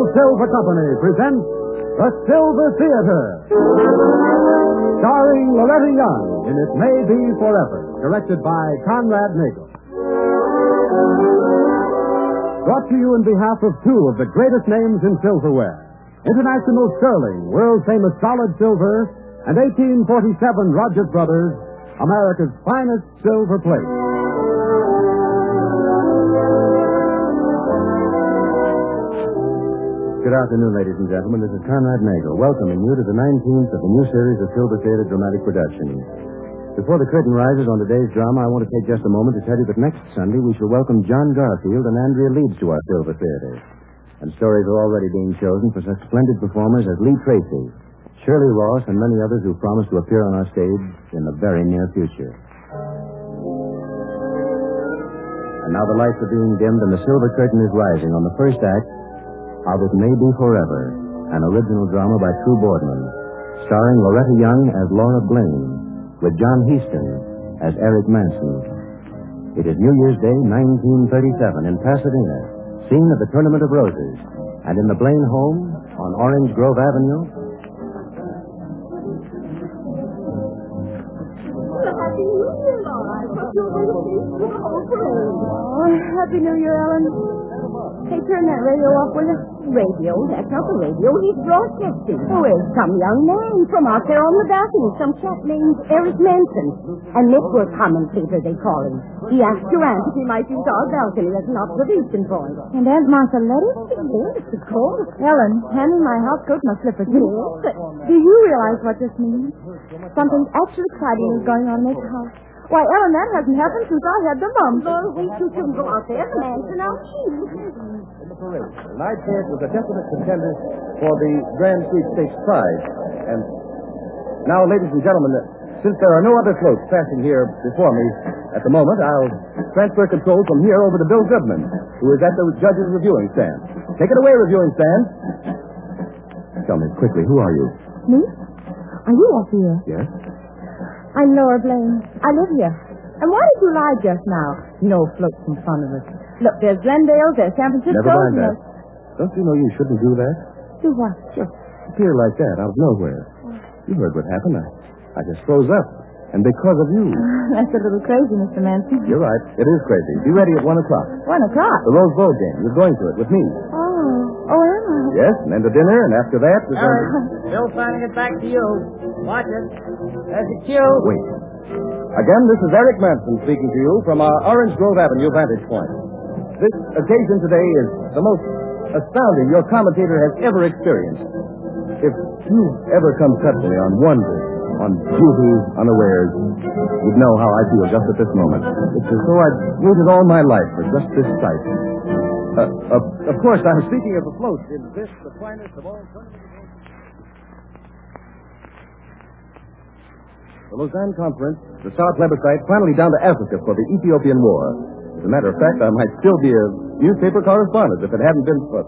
Silver Company presents The Silver Theater, starring Loretta Young in It May Be Forever, directed by Conrad Nagel. Brought to you on behalf of two of the greatest names in silverware, International Sterling, world-famous solid silver, and 1847 Rogers Brothers, America's finest silver plate. Good afternoon, ladies and gentlemen. This is Conrad Nagel, welcoming you to the 19th of the new series of Silver Theater dramatic productions. Before the curtain rises on today's drama, I want to take just a moment to tell you that next Sunday we shall welcome John Garfield and Andrea Leeds to our Silver Theater. And stories are already being chosen for such splendid performers as Lee Tracy, Shirley Ross, and many others who promise to appear on our stage in the very near future. And now the lights are being dimmed and the silver curtain is rising on the first act of It May Be Forever, an original drama by True Boardman, starring Loretta Young as Laura Blaine, with John Heaston as Eric Manson. It is New Year's Day, 1937, in Pasadena, scene of the Tournament of Roses, and in the Blaine home on Orange Grove Avenue. Happy New Year, Laura. I thought you were going to see the whole parade. Oh, Happy New Year, Ellen. Hey, turn that radio off, will you? Radio? That's not the radio. He's broadcasting. Who is? Some young man from out there on the balcony. Some chap named Eric Manson. A network commentator, they call him. He asked your aunt if he might use our balcony as an observation point. And Aunt Martha let it? Yes, of course. Ellen, hand me my house coat and my slippers. Yes, but do you realize what this means? Something actually exciting is going on in this house. Why, Ellen, that hasn't happened since I had the mumps. Lord, wait till you go out there. The man's an out In the parade, Nightshade was a definite contender for the Grand Sweepstakes prize. And now, ladies and gentlemen, since there are no other floats passing here before me at the moment, I'll transfer control from here over to Bill Goodman, who is at the judges' reviewing stand. Take it away, reviewing stand. Tell me quickly, who are you? Me? Are you up here? Yes? I'm Laura Blaine. I live here. And why did you lie just now? No floats in front of us. Look, there's Glendale, there's San Francisco. Never mind that. Don't you know you shouldn't do that? Do what? Just appear like that out of nowhere. You heard what happened. I just froze up. And because of you. That's a little crazy, Mr. Manson. You're right. It is crazy. Be ready at 1 o'clock. 1 o'clock? The Rose Bowl game. You're going to it with me. Oh, am I? Yes, and then to dinner, and after that, we're going to... Still signing it back to you. Watch it. There's your cue. Wait. Again, this is Eric Manson speaking to you from our Orange Grove Avenue vantage point. This occasion today is the most astounding your commentator has ever experienced. If you've ever come suddenly on wonder, on beauty, unawares, you'd know how I feel just at this moment. It's as though I'd waited all my life for just this sight. Of course, I'm speaking of the float. Is this the finest of all tournaments? The Lausanne Conference, the South plebiscite, finally down to Africa for the Ethiopian War. As a matter of fact, I might still be a newspaper correspondent if it hadn't been for...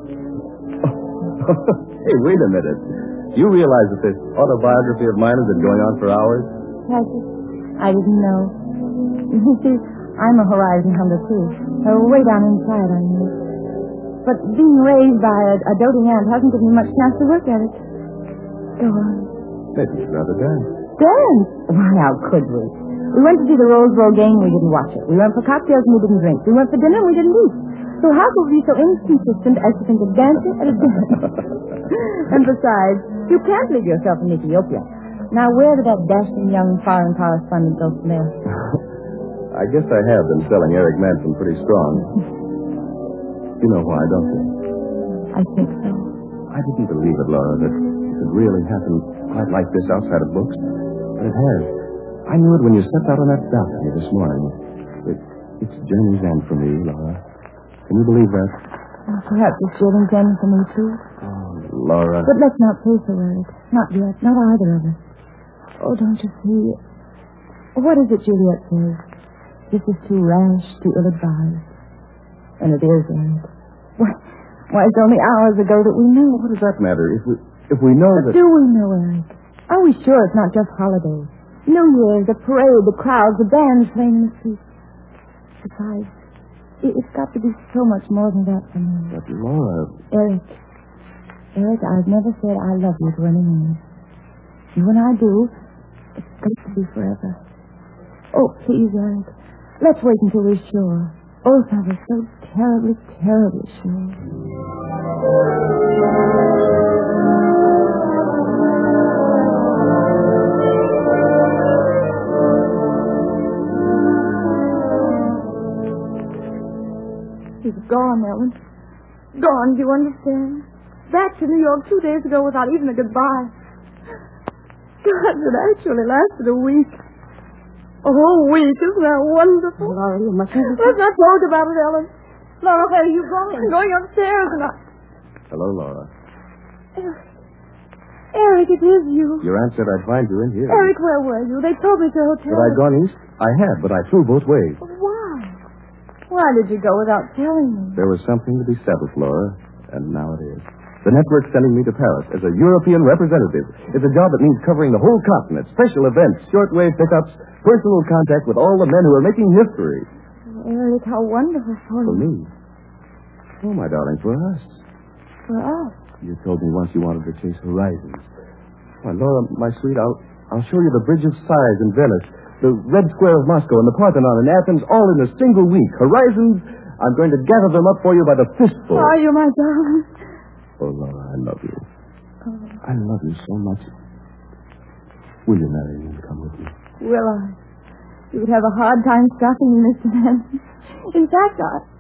Hey, wait a minute. You realize that this autobiography of mine has been going on for hours? I didn't know. You see, I'm a horizon hunter, too. Way down inside, I mean. But being raised by a doting aunt hasn't given me much chance to work at it. Go on. Maybe you'd rather dance. Dance? Why, how could we? We went to see the Rose Bowl game, we didn't watch it. We went for cocktails and we didn't drink. We went for dinner and we didn't eat. So how could we be so inconsistent as to think of dancing at a dinner? And besides, you can't leave yourself in Ethiopia. Now, where did that dashing young foreign correspondent go from there? I guess I have been selling Eric Manson pretty strong. You know why, don't you? I think so. I didn't believe it, Laura, that it could really happen quite like this outside of books. But it has. I knew it when you stepped out on that balcony this morning. It's journey's end for me, Laura. Can you believe that? Perhaps it's journey's end for me, too. Oh, Laura. But let's not say so worried. Not yet. Not either of us. Oh, don't you see? What is it Juliet says? This is too rash, too ill-advised. And it is, Eric. Why, it's only hours ago that we knew. What does that matter? If we know that... Do we know, Eric? Are we sure it's not just holidays? New Year's, the parade, the crowds, the bands playing in the streets. Besides, it's got to be so much more than that for me. But, Laura... Eric, Eric, I've never said I love you to any man. And when I do, it's got to be forever. Oh, please, Eric. Let's wait until we're sure. Both of us so terribly, terribly sure. He's gone, Ellen. Gone, do you understand? Back to New York 2 days ago without even a goodbye. God, it actually lasted a week. A whole week. Isn't that wonderful? Laura, you mustn't... Let's not talk about it, Ellen. Laura, where are you going? I'm going upstairs and Hello, Laura. Eric, it is you. Your aunt said I'd find you in here. Eric, where were you? They told me to the hotel. Had I gone east? I had, but I flew both ways. Why? Why did you go without telling me? There was something to be settled, Laura, and now it is. The network's sending me to Paris as a European representative. It's a job that means covering the whole continent, special events, shortwave pickups, personal contact with all the men who are making history. Oh, Eric, how wonderful for For you. me? Oh, my darling, for us. For us. You told me once you wanted to chase horizons. Why, Laura, my sweet, I'll show you the Bridge of Sighs in Venice, the Red Square of Moscow, and the Parthenon in Athens, all in a single week. Horizons, I'm going to gather them up for you by the fistful. Are you, my darling? Oh, Laura, I love you. I love you so much. Will you marry me and come with me? Will I? You would have a hard time stopping me, Mr. Manson. In fact,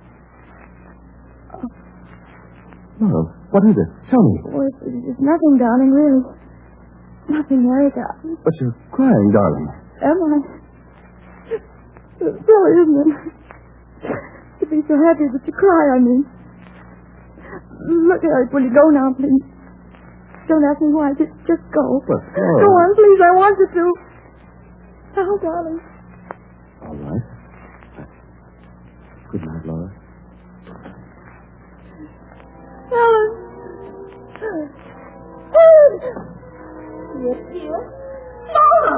Laura, what is it? Tell me. Well, it's nothing, darling, really. Nothing, Eric. But you're crying, darling. Am I? It's silly, isn't it? To be so happy that you cry, I mean. Look, Eric, will you go now, please? Don't ask me why. Just go. But, Go on, please. I want you to. Oh, darling. All right. Good night, Laura. Ellen. Yes, dear. Laura.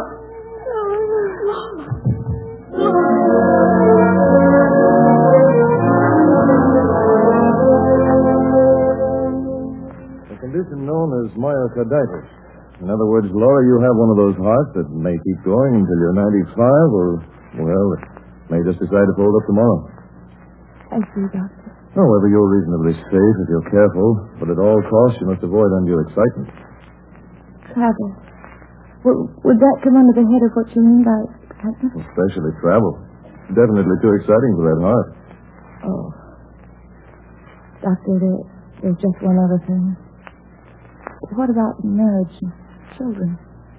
The condition known as myocarditis. In other words, Laura, you have one of those hearts that may keep going until you're 95, or, well, it may just decide to fold up tomorrow. I see, Doctor. However, you're reasonably safe if you're careful, but at all costs you must avoid undue excitement. Travel. Would that come under the head of what you mean by excitement? Especially travel. Definitely too exciting for that heart. Oh. Doctor, there's just one other thing. What about marriage and children?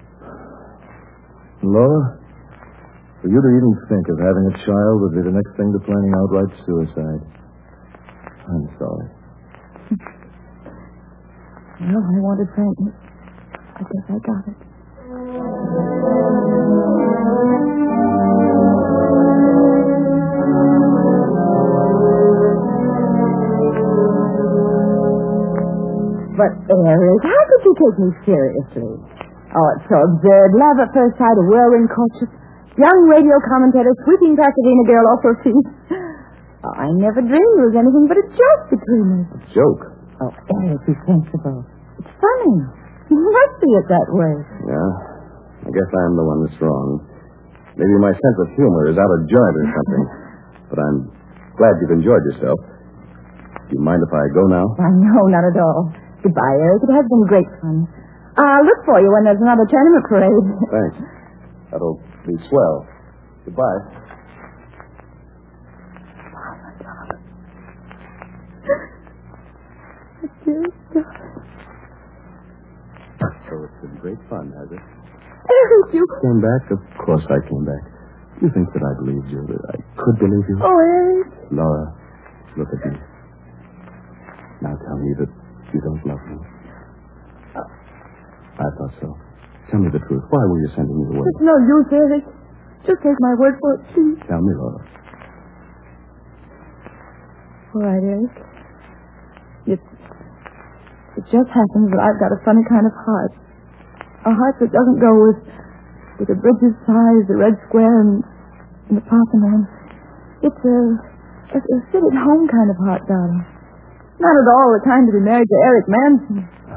Laura, for you to even think of having a child would be the next thing to planning outright suicide. I'm sorry. Well, I wanted frankness. I guess I got it. But, Eric, how could you take me seriously? Oh, it's so absurd. Love at first sight, a whirlwind courtship. Young radio commentator sweeping Pasadena girl off her feet. Oh, I never dreamed there was anything but a joke between us. A joke? Oh, Eric, be sensible. It's funny. You must see it that way. Yeah. I guess I'm the one that's wrong. Maybe my sense of humor is out of joint or something. But I'm glad you've enjoyed yourself. Do you mind if I go now? Why, no, not at all. Goodbye, Eric. It has been great fun. I'll look for you when there's another tournament parade. Thanks. That'll be swell. Goodbye. So it's been great fun, has it? Eric, you... Came back? Of course I came back. You think that I believed you, that I could believe you? Oh, Eric. Laura, look at me. Now tell me that you don't love me. I thought so. Tell me the truth. Why were you sending me away? It's no use, Eric. Just take my word for it, please. Tell me, Laura. All right, Eric. It just happens that I've got a funny kind of heart. A heart that doesn't go with the Bridge of Sighs, the Red Square, and the Parthenon. It's a sit-at-home kind of heart, darling. Not at all the kind to be married to Eric Manson.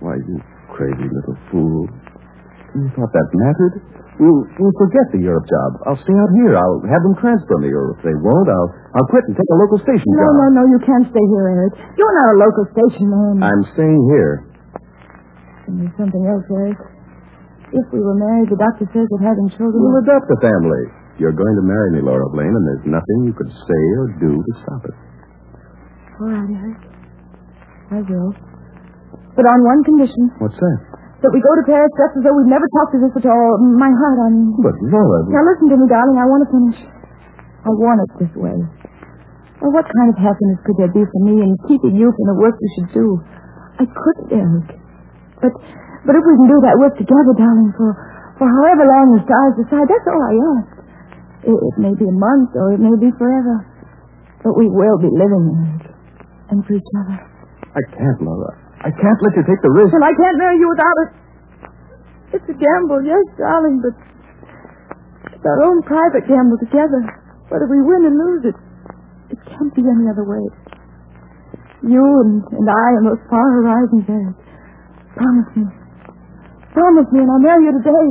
Why, you crazy little fool. You thought that mattered? We'll forget the Europe job. I'll stay out here. I'll have them transfer me, or if they won't, I'll quit and take a local station job. No, you can't stay here, Eric. You're not a local station man. I'm staying here. And there's something else, Eric. If we were married, the doctor says that having children... We'll adopt a family. You're going to marry me, Laura Blaine, and there's nothing you could say or do to stop it. All right, Eric. I will. But on one condition. What's that? That we go to Paris just as though we've never talked to this at all. My heart, I mean. But, Laura... Now, listen to me, darling. I want to finish. I want it this way. Well, what kind of happiness could there be for me in keeping you from the work you should do? I couldn't, Eric. But if we can do that work together, darling, for however long the stars decide, that's all I ask. It may be a month, or it may be forever. But we will be living, Eric. And for each other. I can't, Laura. I can't let you take the risk. And I can't marry you without it. It's a gamble, yes, darling, but it's our own private gamble together. Whether we win and lose it, it can't be any other way. You and I on those far horizons, Eric. Promise me. Promise me, and I'll marry you today.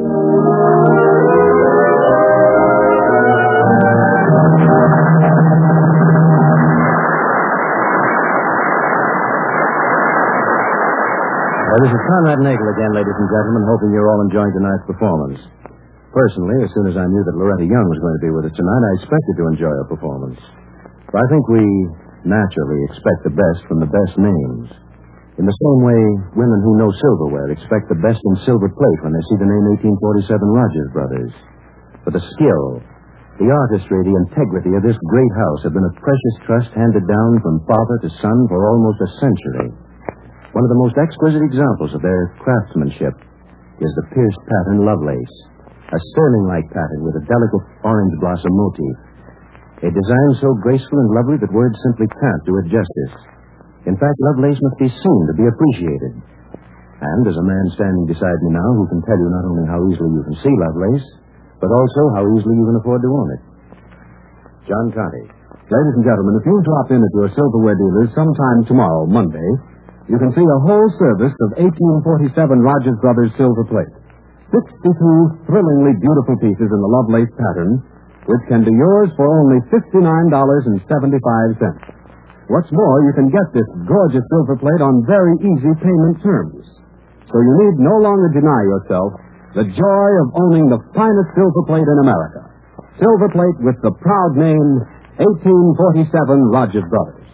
Well, this is Conrad Nagel again, ladies and gentlemen, hoping you're all enjoying tonight's performance. Personally, as soon as I knew that Loretta Young was going to be with us tonight, I expected to enjoy her performance. But I think we naturally expect the best from the best names. In the same way, women who know silverware expect the best in silver plate when they see the name 1847 Rogers Brothers. But the skill, the artistry, the integrity of this great house have been a precious trust handed down from father to son for almost a century. One of the most exquisite examples of their craftsmanship is the pierced pattern Lovelace, a sterling-like pattern with a delicate orange blossom motif. A design so graceful and lovely that words simply can't do it justice. In fact, Lovelace must be seen to be appreciated. And as a man standing beside me now who can tell you not only how easily you can see Lovelace, but also how easily you can afford to own it. John Conte. Ladies and gentlemen, if you'll drop in at your silverware dealers sometime tomorrow, Monday, you can see a whole service of 1847 Rogers Brothers silver plate. 62 thrillingly beautiful pieces in the Lovelace pattern, which can be yours for only $59.75. What's more, you can get this gorgeous silver plate on very easy payment terms. So you need no longer deny yourself the joy of owning the finest silver plate in America. Silver plate with the proud name 1847 Rogers Brothers.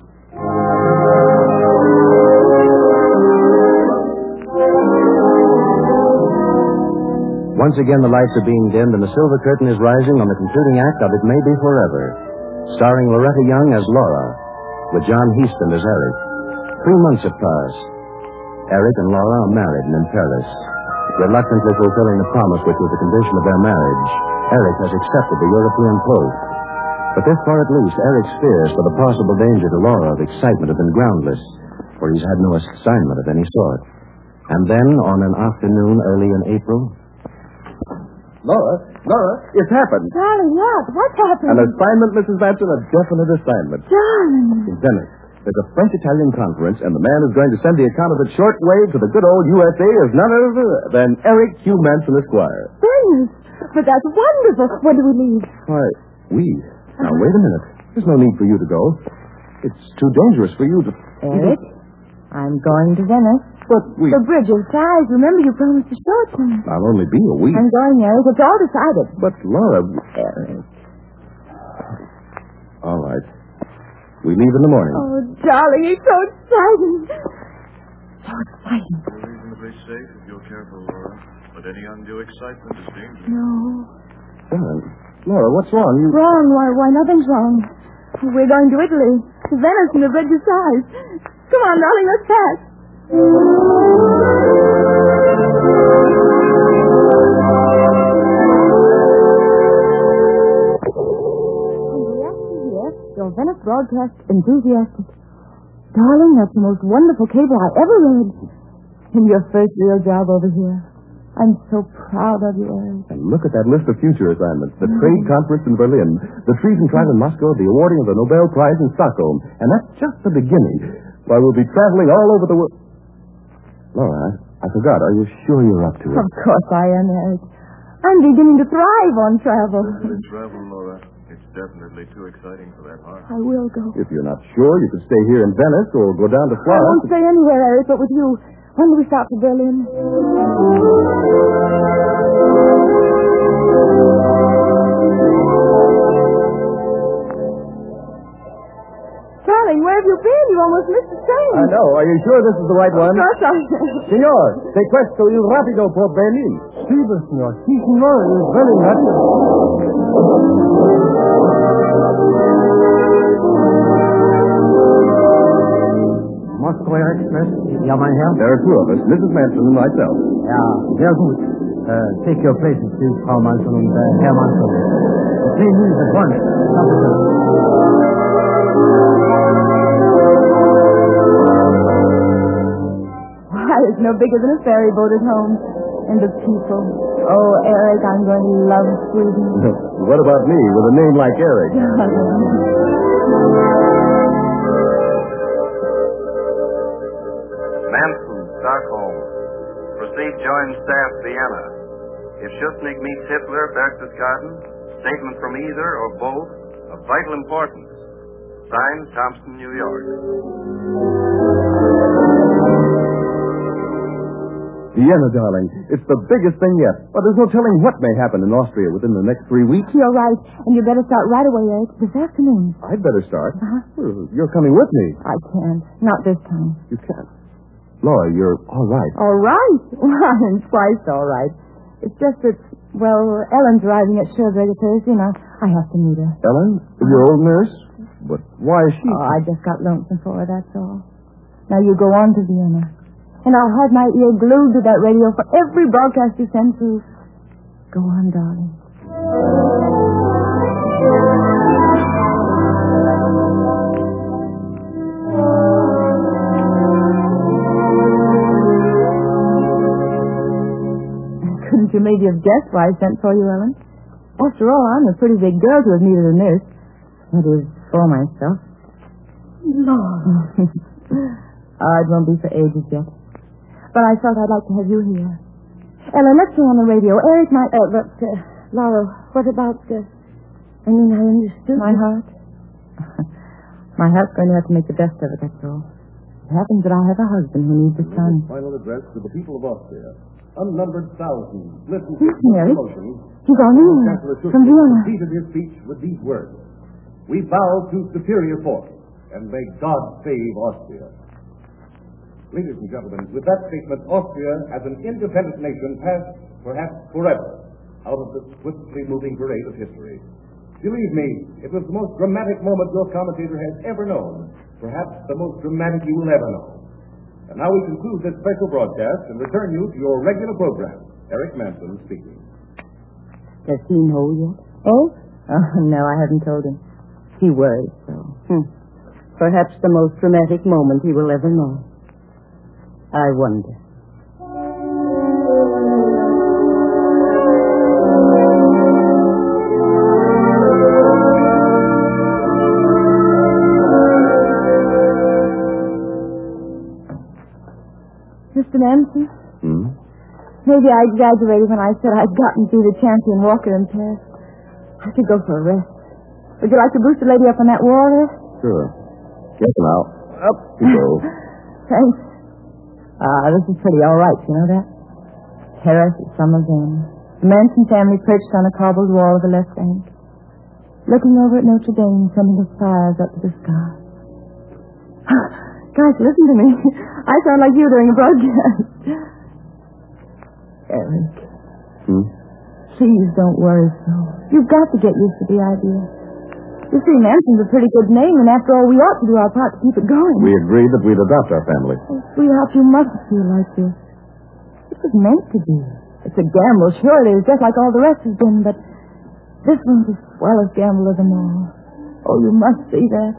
Once again, the lights are being dimmed and the silver curtain is rising on the concluding act of It May Be Forever, starring Loretta Young as Laura, with John Heaston as Eric. 3 months have passed. Eric and Laura are married and in Paris. Reluctantly fulfilling the promise which was the condition of their marriage, Eric has accepted the European post. But this far at least, Eric's fears for the possible danger to Laura of excitement have been groundless, for he's had no assignment of any sort. And then, on an afternoon early in April... Laura, it's happened. Darling, what? What's happened? An assignment, Mrs. Matson, a definite assignment. Darling. In Venice. There's a French-Italian conference, and the man who's going to send the account of it shortwave to the good old USA is none other than Eric Q. Manson, Esquire. Goodness. But that's wonderful. When do we leave? Why, we? Now, wait a minute. There's no need for you to go. It's too dangerous for you to... Eric, I'm going to Venice. But we... The Bridge of Sighs. Remember, you promised to show it to me. I'll only be a week. I'm going, Eric. It's all decided. But, Laura... Eric. All right. We leave in the morning. Oh, darling, it's so exciting. So exciting. You're reasonably safe if you're careful, Laura. But any undue excitement is dangerous. No. Darling, Laura, what's wrong? You... Wrong? Why, nothing's wrong. We're going to Italy. To Venice and the Bridge of Sighs. Come on, darling, let's pass. Your Venice broadcast enthusiastic. Darling, that's the most wonderful cable I ever read. And your first real job over here. I'm so proud of you, Eric. And look at that list of future assignments. The trade conference in Berlin, the treason trial in Moscow, the awarding of the Nobel Prize in Stockholm. And that's just the beginning. Why, we'll be traveling all over the world. Laura, I forgot. Are you sure you're up to it? Of course I am, Eric. I'm beginning to thrive on travel. Travel, Laura. It's definitely too exciting for that heart. I will go. If you're not sure, you could stay here in Venice or go down to I Florence. won't stay anywhere, Eric, but with you. When do we start for Berlin? Darling, where have you been? You almost missed the train. I know. Are you sure this is the right one? Of course I Signor, se questo il rapido por Berlin. Sí, señor. Sí, señor. It's very natural. Moscow Air Express. Ja, mein Herr? There are two of us, Mrs. Manson and myself. Ja, sehr gut. Take your places, please, Frau Manson und Herr Manson. The train leaves at once. Why, it's no bigger than a ferry boat at home. And the people. Oh, Eric, I'm going to love Sweden. What about me with a name like Eric? Manson, Stockholm. Proceed join staff Vienna. If Schutnik meets Hitler, Berchtesgaden, statement from either or both of vital importance. Signed, Thompson, New York. Vienna, darling. It's the biggest thing yet. But there's no telling what may happen in Austria within the next 3 weeks. You're right. And you better start right away, Eric, this afternoon. I'd better start. Uh-huh. Well, you're coming with me. I can't. Not this time. You can't. Laura, you're all right. All right? Well, I'm twice all right. It's just that, well, Ellen's arriving at Sherbrooke Thursday, and I have to meet her. Ellen? Your old nurse? But why is she... Oh, I just got lonesome for her, that's all. Now you go on to Vienna. And I'll have my ear glued to that radio for every broadcast you send through. Go on, darling. Couldn't you maybe have guessed why I sent for you, Ellen? After all, I'm a pretty big girl to have needed a nurse. That is, for myself. Lord. It won't be for ages yet. But I thought I'd like to have you here. Ellen, let's go on the radio. Eric might... Laura, what about... I understood. My heart? My heart's going to have to make the best of it, that's all. It happens that I have a husband who needs a son. Final address to the people of Austria. Unnumbered thousands listen Yes, to Eric. emotion. He's on in. From Vienna. Completed his speech with these words. We bow to superior force, and may God save Austria. Ladies and gentlemen, with that statement, Austria, as an independent nation, passed, perhaps forever, out of the swiftly moving parade of history. Believe me, it was the most dramatic moment your commentator has ever known, perhaps the most dramatic you will ever know. And now we conclude this special broadcast and return you to your regular program. Eric Manson speaking. Does he know yet? Oh? No, I haven't told him. He worries so. Perhaps the most dramatic moment he will ever know. I wonder. Mr. Manson? Maybe I exaggerated when I said I'd gotten through the champion walker in Paris. I could go for a rest. Would you like to boost the lady up on that water? Sure. Yes, now. Up you go. Thanks. This is pretty all right, you know that? Paris at summer then. The Manson family perched on a cobbled wall of the left bank, looking over at Notre Dame, sending the stars up to the sky. Gosh, listen to me. I sound like you during a broadcast. Eric. Please don't worry so. You've got to get used to the idea. You see, Manson's a pretty good name, and after all, we ought to do our part to keep it going. We agreed that we'd adopt our family. Oh, sweetheart, you mustn't feel like this. It was meant to be. It's a gamble, surely, just like all the rest has been, but this one's the swellest gamble of them all. Oh, you must see that.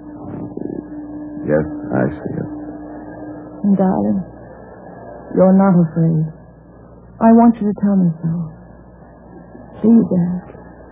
Yes, I see it. And, darling, you're not afraid. I want you to tell me so. Please, Eric.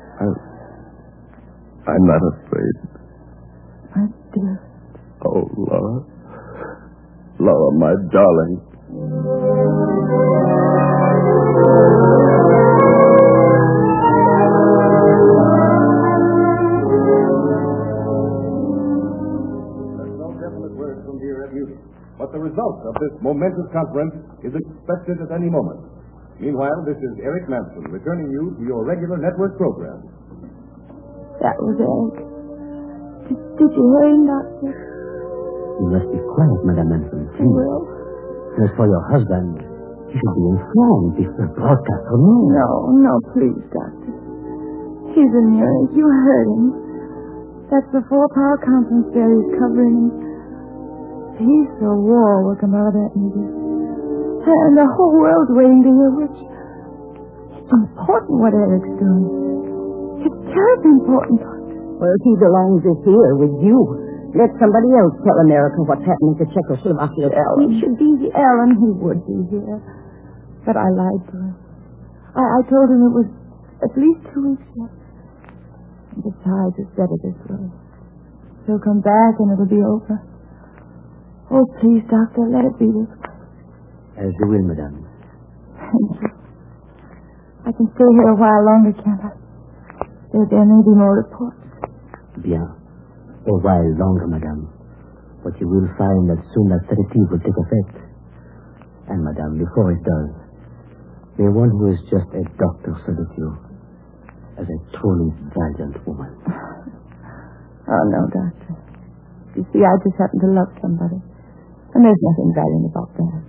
I'm not afraid. My dear. Oh, Laura. Laura, my darling. There's no definite word from here at Munich, but the result of this momentous conference is expected at any moment. Meanwhile, this is Eric Manson returning you to your regular network program. That was Eric. Did you hear him, Doctor? You must be quiet, Madame Manson. I will. As for your husband, he should be informed before broadcast or no. No, please, Doctor. He's in Munich. You heard him. That's the 4-power conference there he's covering. Peace or war will come out of that meeting. And the whole world's waiting to hear which. It's important what Eric's doing. It's terribly important, Doctor. Well, he belongs here with you. Let somebody else tell America what's happening to Czechoslovakia. He should be here, Ellen. He would be here. But I lied to him. I told him it was at least 2 weeks yet. And besides, it's better this way. He'll come back and it'll be over. Oh, please, Doctor, let it be this way. As you will, Madame. Thank you. I can stay here a while longer, can't I? There may be more reports. Bien. A while longer, Madame. But you will find that soon that sedative will take effect. And, Madame, before it does, may one who is just a doctor salute you as a truly valiant woman. Oh, no, Doctor. You see, I just happen to love somebody. And there's nothing valiant about that.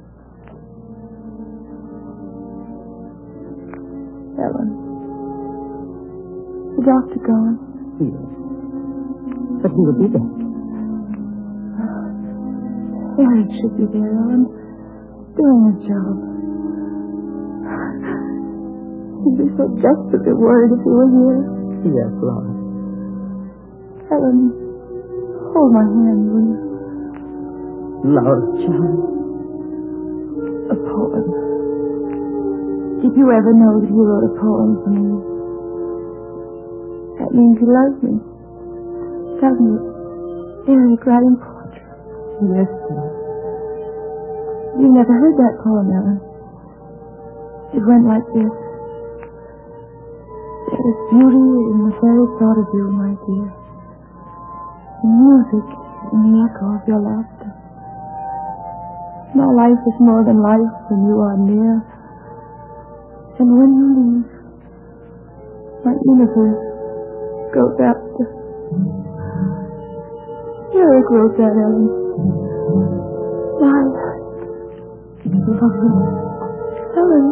Ellen. The doctor gone? Yes. But he will be back. Eric should be there, Ellen. Doing his job. He'd be so desperately worried if he were here. Yes, Laura. Ellen, hold my hand, will you? Laura, child. A poem. Did you ever know that he wrote a poem for me? That means he loves me. Doesn't it? Eric writing poetry. Yes, Laura. You never heard that poem, Ellen. It went like this. There is beauty in the very thought of you, my dear. And music in the echo of your laughter. My life is more than life when you are near. And when you leave, my universe goes after. Eric wrote that, Ellen. My lovely Ellen.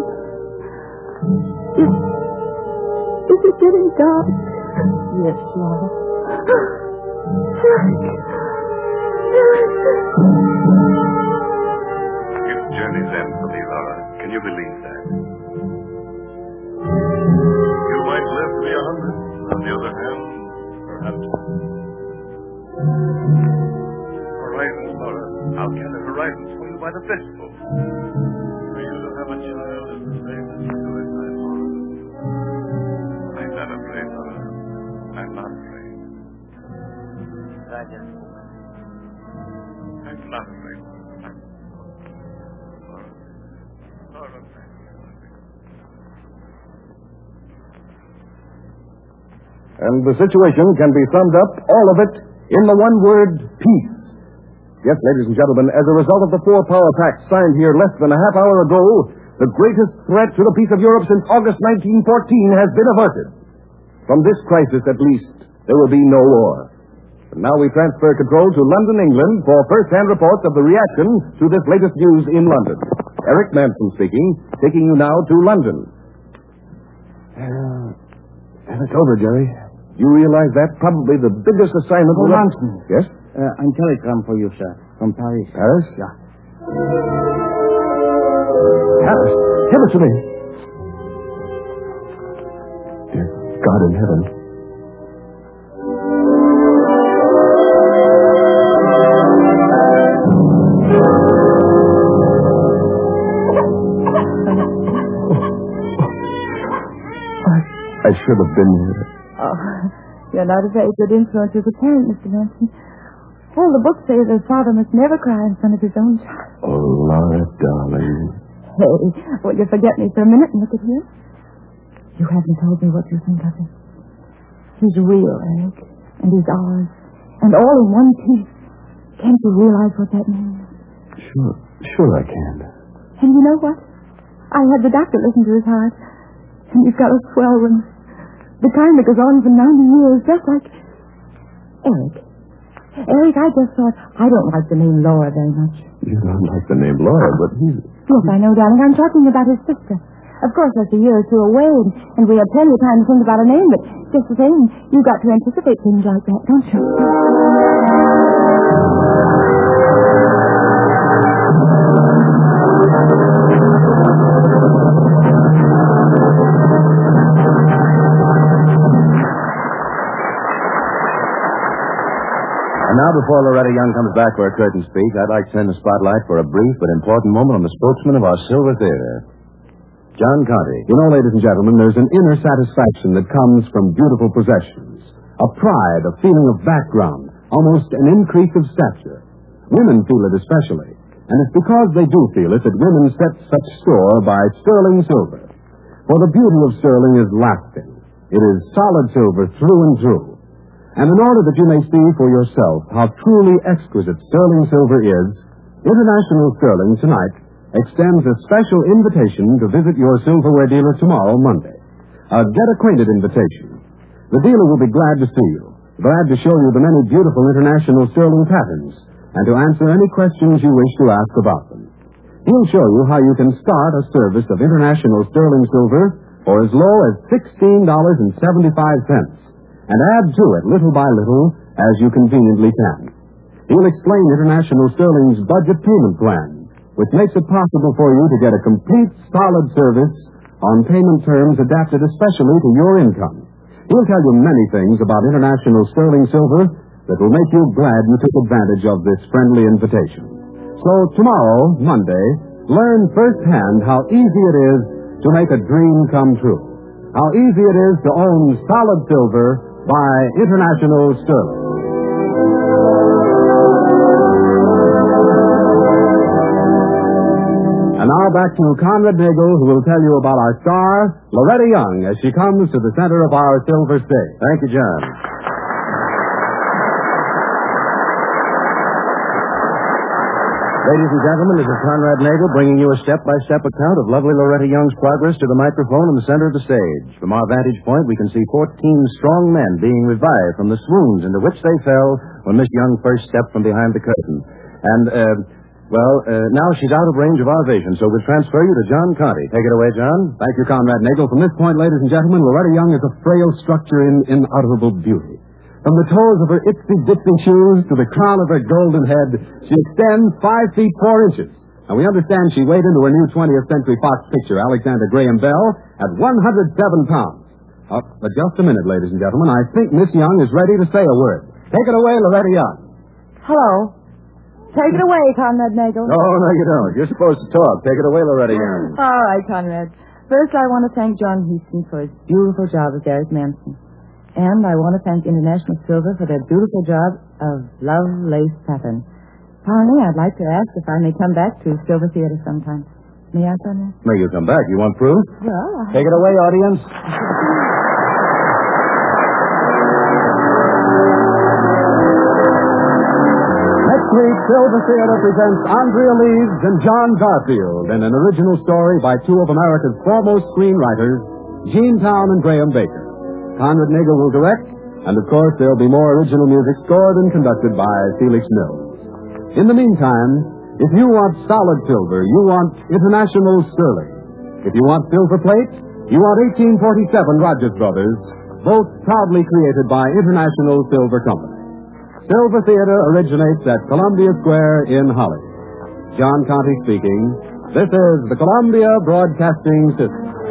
Is it getting dark? Yes, Laura. Eric. It's journey's end for me, Laura. Can you believe that? You might live to be 100. On the other hand, perhaps. Horizons, Laura. How can the horizons swing by the fistful? For you to have a child is the same as suicide, Laura. I'm not afraid, Laura. I'm not afraid. I'm not afraid. Laura, And the situation can be summed up, all of it, in the one word, peace. Yes, ladies and gentlemen, as a result of the 4-power pact signed here less than a half hour ago, the greatest threat to the peace of Europe since August 1914 has been averted. From this crisis, at least, there will be no war. And now we transfer control to London, England, for first-hand reports of the reaction to this latest news in London. Eric Manson speaking, taking you now to London. And it's over, Jerry. You realize that's probably the biggest assignment... Oh, Manson. Yes? Ein telegram for you, sir. From Paris. Paris? Yeah. Paris? Give it to me. Dear God in heaven. I should have been here. Oh, you're not a very good influence as a parent, Mr. Manson. All the books say the father must never cry in front of his own child. Oh, Laura, darling. Hey, will you forget me for a minute and look at him? You haven't told me what you think of him. He's real, Eric, and he's ours, and all in one piece. Can't you realize what that means? Sure I can. And you know what? I had the doctor listen to his heart, and he's got a swell one. The kind that goes on for 90 years, just like... Eric, I just thought I don't like the name Laura very much. You don't like the name Laura, but he's... Yes, I know, darling. I'm talking about his sister. Of course, that's a year or two away, and we have plenty of time to think about a name, but just the same, you've got to anticipate things like that, don't you? And now, before Loretta Young comes back for a curtain speech, I'd like to send the spotlight for a brief but important moment on the spokesman of our Silver Theater, John Conte. You know, ladies and gentlemen, there's an inner satisfaction that comes from beautiful possessions. A pride, a feeling of background, almost an increase of stature. Women feel it especially. And it's because they do feel it that women set such store by sterling silver. For the beauty of sterling is lasting. It is solid silver through and through. And in order that you may see for yourself how truly exquisite sterling silver is, International Sterling tonight extends a special invitation to visit your silverware dealer tomorrow, Monday. A get-acquainted invitation. The dealer will be glad to see you, glad to show you the many beautiful International Sterling patterns, and to answer any questions you wish to ask about them. He'll show you how you can start a service of International Sterling silver for as low as $16.75, and add to it little by little as you conveniently can. He'll explain International Sterling's budget payment plan, which makes it possible for you to get a complete, solid service on payment terms adapted especially to your income. He'll tell you many things about International Sterling silver that will make you glad you took advantage of this friendly invitation. So tomorrow, Monday, learn firsthand how easy it is to make a dream come true. How easy it is to own solid silver by International Sterling. And now back to Conrad Nagel, who will tell you about our star, Loretta Young, as she comes to the center of our silver stage. Thank you, John. Ladies and gentlemen, this is Conrad Nagel bringing you a step-by-step account of lovely Loretta Young's progress to the microphone in the center of the stage. From our vantage point, we can see 14 strong men being revived from the swoons into which they fell when Miss Young first stepped from behind the curtain. And, now she's out of range of our vision, so we'll transfer you to John Conte. Take it away, John. Thank you, Conrad Nagel. From this point, ladies and gentlemen, Loretta Young is a frail structure in unutterable beauty. From the toes of her itsy-bitsy shoes to the crown of her golden head, she extends 5 feet 4 inches. And we understand she weighed into her new 20th Century Fox picture, Alexander Graham Bell, at 107 pounds. But just a minute, ladies and gentlemen. I think Miss Young is ready to say a word. Take it away, Loretta Young. Hello. Take it away, Conrad Nagel. No, you don't. You're supposed to talk. Take it away, Loretta Young. All right, Conrad. First, I want to thank John Heaston for his beautiful job as Eric Manson. And I want to thank International Silver for their beautiful job of love lace pattern. Finally, I'd like to ask if I may come back to Silver Theater sometime. May I, Conrad? May you come back? You want proof? Well, Take it away, audience. Next week, Silver Theater presents Andrea Leeds and John Garfield in an original story by two of America's foremost screenwriters, Gene Town and Graham Baker. Conrad Nagel will direct, and of course there'll be more original music scored and conducted by Felix Mills. In the meantime, if you want solid silver, you want International Sterling. If you want silver plate, you want 1847 Rogers Brothers, both proudly created by International Silver Company. Silver Theater originates at Columbia Square in Hollywood. John Conte speaking. This is the Columbia Broadcasting System.